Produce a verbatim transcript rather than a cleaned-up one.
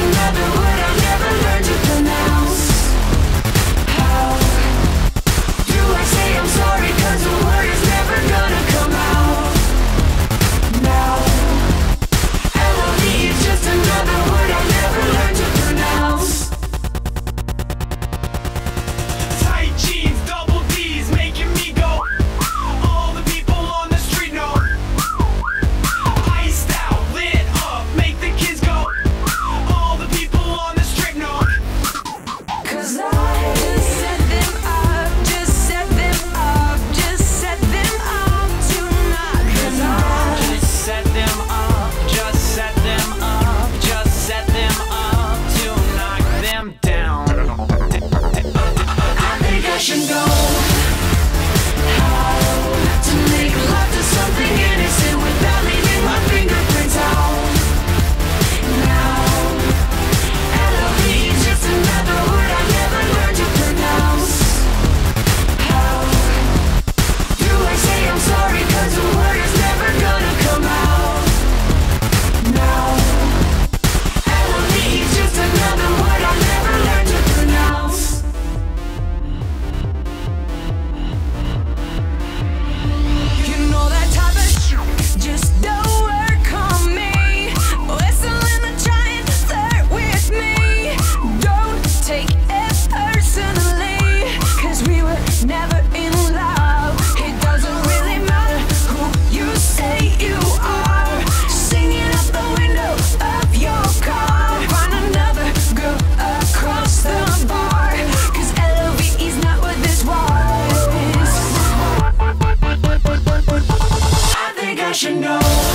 another word I've never learned to pronounce. How do I say I'm sorry, cause the word is never gonna come out. Now L O V is just another word I've never learned to pronounce. Tight jeans, double D's, making me go. All the people on the street know. Iced out, lit up, make the kids go. All the people on the strip know. Cause I just set them up, just set them up, just set them up tonight. Cause I Just set them up, just set them up, just set them up to knock them down. I think I should know how to make love to something innocent without leaving my fingerprints out. Now L O V is just another word I never learned to pronounce. How do I say I'm sorry, cause the word is never gonna come out. Now L O V is just another word I never learned to pronounce. You know that type of shit just don't work on me. Whistling and trying to flirt with me. Don't take it personally, cause we were never in love. It doesn't really matter who you say you are. Singing out the window of your car. Find another girl across the bar, cause L O V is not what this was. I think I should know